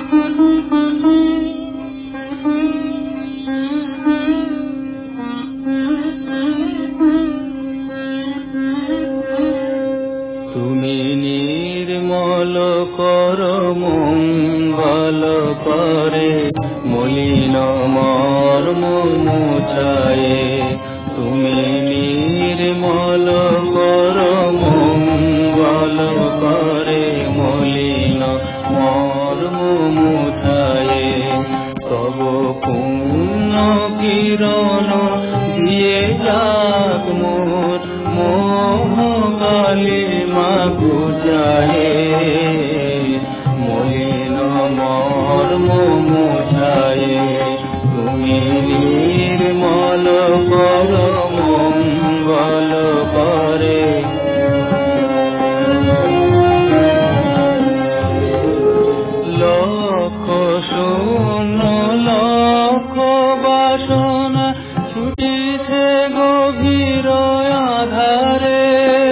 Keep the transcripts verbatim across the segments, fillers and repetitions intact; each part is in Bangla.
তুমি নির্মল কর মঙ্গল করে মলিন মর্ম মুছায়ে। তুমি নির্মল কর মঙ্গল করে মলিন মর্ম মুছায়ে। তব পুণ্য কিরণ দিয়ে যাক মোর মোহ কালিমা গুজায়ে। মলিন মর্ম মুছায়ে। তুমি নির্মল কর মঙ্গল করে। লক্ষ শূন্য লক্ষ বাসনা ছুটিছে গভীর আধারে।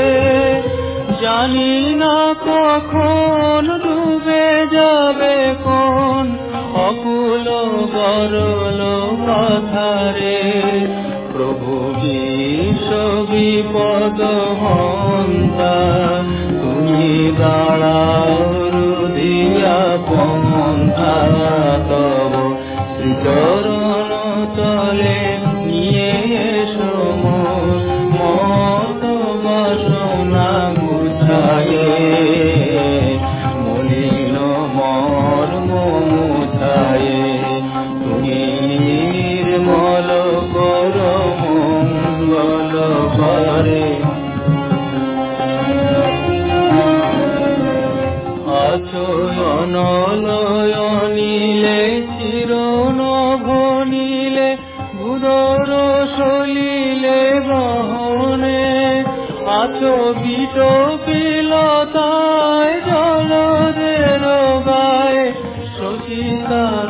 জানি না কখন ডুবে যাবে কোন অকুল গরল পাথারে। প্রভু বিশ্ব বিপদ হন্তা তুমি দাঁড়াও রুধিয়া পন্থা। তব শ্রীচরণ তলে নিয়ে এসো মত বাসনা গুছায়ে। মলিন মর্ম মুছায়ে। তুমি নির্মল কর মঙ্গল করে। আচরণ লয়নিলে চিরণ ঘনিলে গুরর সলিলে বহনে। আচো বিট পিলতায় জলদের গায়ে শশিতা